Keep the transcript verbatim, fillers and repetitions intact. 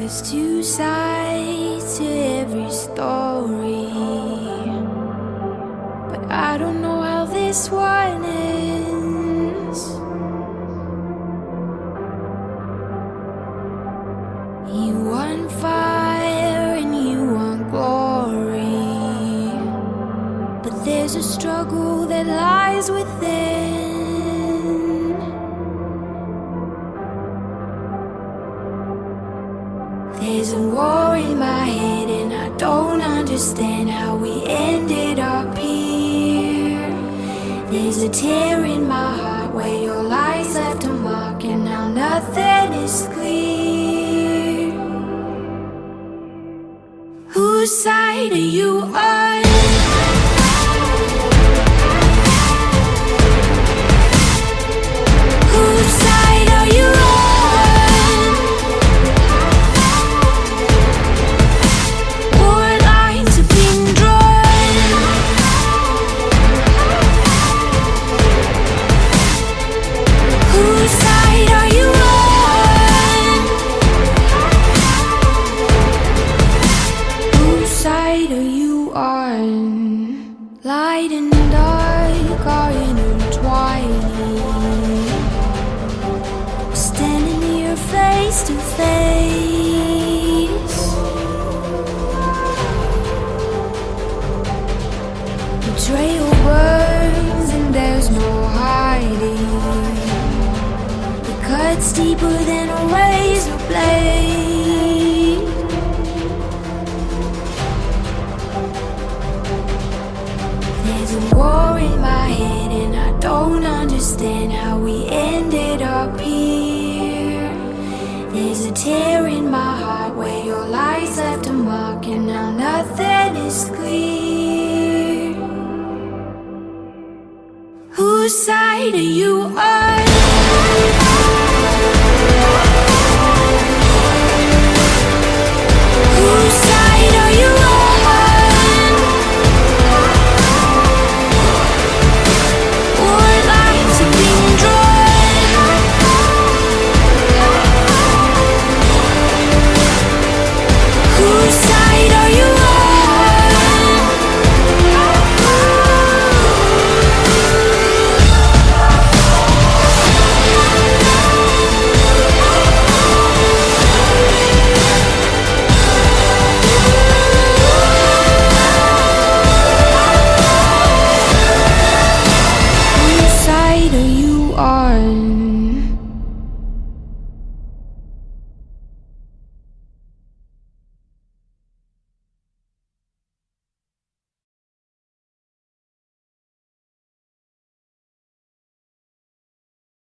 There's two sides to every story, but I don't know how this one ends. You want fire and you want glory, but there's a struggle that lies within. There's a war in my head and I don't understand how we ended up here. There's a tear in my heart where your lies left a mark, and now nothing is clear. Whose side are you on? Whose side are you on? Light and dark are intertwining. Standing here face to face. Betrayal burns and there's no hiding. It cuts deeper than a razor blade. There's a war in my head and I don't understand how we ended up here. There's a tear in my heart where your lies left a mark, and now nothing is clear. Whose side are you on?